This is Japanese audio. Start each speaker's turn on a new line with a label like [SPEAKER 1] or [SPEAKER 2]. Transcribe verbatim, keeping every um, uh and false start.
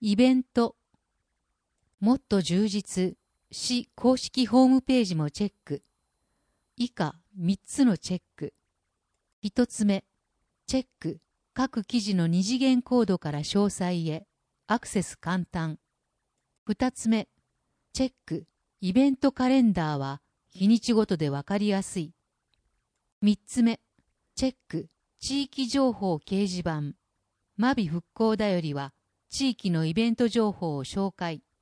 [SPEAKER 1] イベント。もっと充実。市公式ホームページもチェック。以下みっつのチェック。ひとつめ、チェック。各記事の二次元コードから詳細へ。アクセス簡単。ふたつめ、チェック。イベントカレンダーは日にちごとでわかりやすい。みっつめ、チェック。地域情報掲示板。マビ復興だよりは地域のイベント情報を紹介。